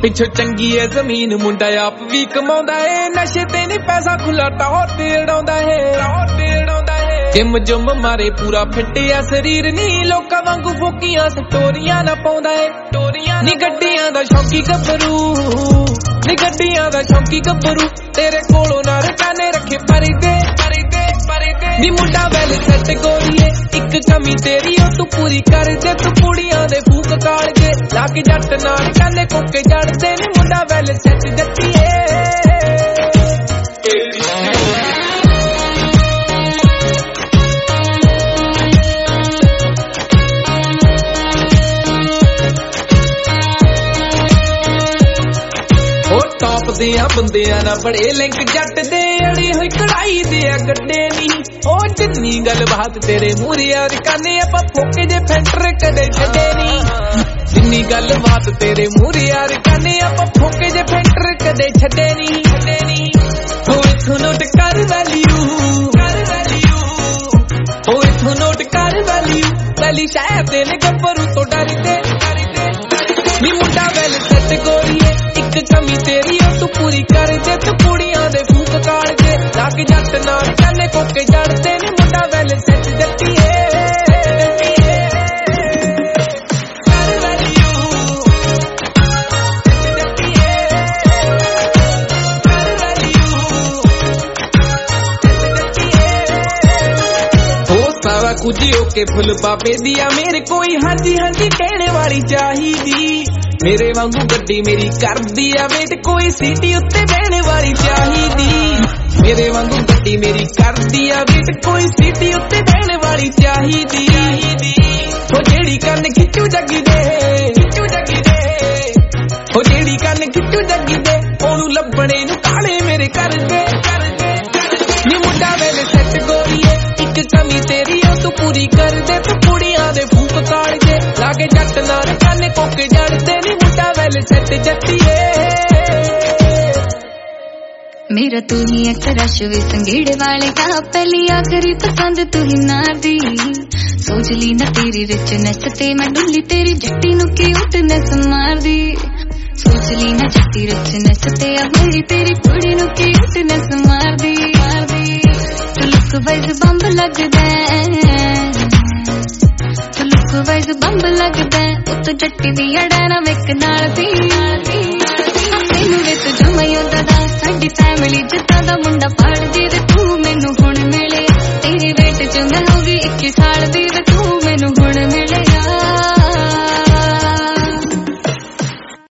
ਪਿੱਛੋਂ ਚੰਗੀ ਐ ਜ਼ਮੀਨ ਮੁੰਡਾ ਆਪ ਵੀ ਕਮਾਉਂਦਾ ਏ ਨਸ਼ੇ ਤੇ ਨਹੀਂ ਪੈਸਾ ਖੁੱਲਾ ਟੌਰ ਤੇ ਉਡਾਉਂਦਾ ਏ ਜਿਮ ਜੁਮ ਮਾਰੇ ਪੂਰਾ ਫਿੱਟ ਐ ਸਰੀਰ ਨੀ ਲੋਕਾਂ ਵਾਂਗੂ ਫੋਕੀਆਂ ਸਟੋਰੀਆਂ ਨਾ ਪਾਉਂਦਾ ਏ ਨੀ ਗੱਡੀਆਂ ਦਾ ਸ਼ੌਂਕੀ ਗੱਭਰੂ ਨੀ ਗੱਡੀਆਂ ਦਾ ਸ਼ੌਂਕੀ ਗੱਭਰੂ ਤੇਰੇ ਕੋਲੋਂ ਨਾ ਰਕਾਨੇ ਰੱਖੇ ਪਰਦੇ ਨੀ ਮੁੰਡਾ ਵੈਲ ਸੈੱਟ ਗੋਰੀਏ ਇੱਕ ਕਮੀ ਤੇਰੀ ਉਹ ਤੂੰ ਪੂਰੀ ਕਰ ਦੇ ਤੂੰ ਕੁੜੀਆਂ ਦੇ ਫੂਕ ਕਾਲ ਕੇ ਲਾ ਕੇ ਜੱਟ ਨਾਲ ਕਾਨੇ ਕੋਕੇ ਜੜਦੇ ਨੀ ਮੁੰਡਾ ਵੈਲ ਸੈੱਟ ਜੱਟੀਏ ਟੌਪ ਦੇ ਆ ਬੰਦਿਆਂ ਨਾਲ ਬੜੇ ਲਿੰਕ ਜੱਟ ਦੇ ਅੜੀ ਹੋਈ ਕੜਾਈ ਦੇ ਆ ਗੱਡੇ ਨੀ ਉਹ ਜਿੰਨੀ ਗੱਲ ਬਾਤ ਤੇਰੇ ਮੂਹਰੇ ਆ ਰਕਾਨੇ ਆਪਾਂ ਫੋਕੇ ਜੇ ਫੈਂਟਰ ਕਦੇ ਛੱਡੇ ਨੀ ਜਿੰਨੀ ਗੱਲ ਬਾਤ ਤੇਰੇ ਮੂਹਰੇ ਆ ਰਕਾਨੇ ਆਪਾਂ ਫੋਕੇ ਜੇ ਫੈਂਟਰ ਕਦੇ ਛੱਡੇ ਨੀ ਹੋਏ ਇਥੋਂ ਨੋਟ ਕਰ ਵੈਲਿਊ ਹੋਏ ਇਥੋਂ ਨੋਟ ਕਰ ਵੈਲੀ ਸ਼ਾਇਦ ਤੇ ਨੇ ਗੱਭਰੂ ਤੋਂ ਡਰਦੇ ਨੀ ਮੁੰਡਾ ਵੈਲ ਸੈੱਟ ਗੋਰੀਏ ਇੱਕ ਕਮੀ ਤੇਰੀ ਉਹ ਤੂੰ ਪੂਰੀ ਕਰ ਦੇ ਤੂੰ ਕੁੜੀਆਂ ਦੇ ਫੂਕ ਕਾਲ ਕੇ ਲੱਗ ਜੱਟ ਨਾਲ ਕਾਨੇ ਕੋਕੇ ਜੜਦੇ ਨੀ ਮੁੰਡਾ ਵੈਲ ਸੈੱਟ ਜੱਟੀਏ ਕੁਝ ਓਕੇ ਫੁੱਲ ਬਾਬੇ ਦੀਆਂ ਮੇਰੇ ਕੋਈ ਹਾਂਜੀ ਹਾਂਜੀ ਕਹਿਣੇ ਵਾਲੀ ਚਾਹੀਦੀ ਮੇਰੇ ਵਾਂਗੂ ਗੱਡੀ ਮੇਰੀ ਕਰਦੀ ਆ ਵੇਟ ਕੋਈ ਸੀਟੀ ਉੱਤੇ ਬਹਿਣੇ ਵਾਲੀ ਚਾਹੀਦੀ ਮੇਰੇ ਵਾਂਗੂ ਗੱਡੀ ਮੇਰੀ ਕਰਦੀ ਆ ਵੇਟ ਕੋਈ ਸੀਟੀ ਉੱਤੇ ਬਹਿਣੇ ਵਾਲੀ ਚਾਹੀਦੀ ਉਹ ਜਿਹੜੀ ਕੰਨ ਖਿੱਚੂ ਜੱਗੀ ਦੇ ਉਹ ਜਿਹੜੀ ਕੰਨ ਖਿੱਚੂ ਜੱਗੀ ਦੇ ਉਹਨੂੰ ਲੱਭਣੇ ਨੂੰ ਕਾਲੇ ਮੇਰੇ ਕਰਦੇ ਨੀ ਮੁੰਡਾ ਵੇਲੇ ਸੈੱਟ ਗੋਰੀਏ ਇੱਕ ਕਮੀ ਤੇਰੀ ਉਹ ਤੂੰ ਪੂਰੀ ਕਰ ਦੇ ਤੂੰ ਕੁੜੀਆਂ ਦੇ ਫੂਕ ਕਾਲ ਕੇ ਲਾਗੇ ਜੱਟ ਨਾਲ ਕਾਨੇ ਕੋਕੇ ਜੜਦੇ ਨੀ ਮੁੰਡਾ ਵੈਲ ਸੈੱਟ ਜੱਟੀਏ मेरा तू ही एक रश वे संगेड़े वाले का पहली आखिरी पसंद तू ही ना दी सोच ली ना तेरी रिचनेस ते मैं डुल्ली तेरी जट्टी नु क्यूटनेस मार दी सोच ली ना जट्टी रिचनेस ते अब मेरी तेरी कुड़ी नु क्यूटनेस मार दी तू लुक वाइज बंब लगदा तू लुक वाइज बंब लगदा उत जट्टी दी अड़ा ना विक नाल दी मैनू वे तू जमायो दादा साडी फैमिली जिद्दां दा मुंडा पाड़ दी ते तू मैनू हुण मिले तेरे वेट च मैं हो गई 21 साल दी ते तू मैनू हुण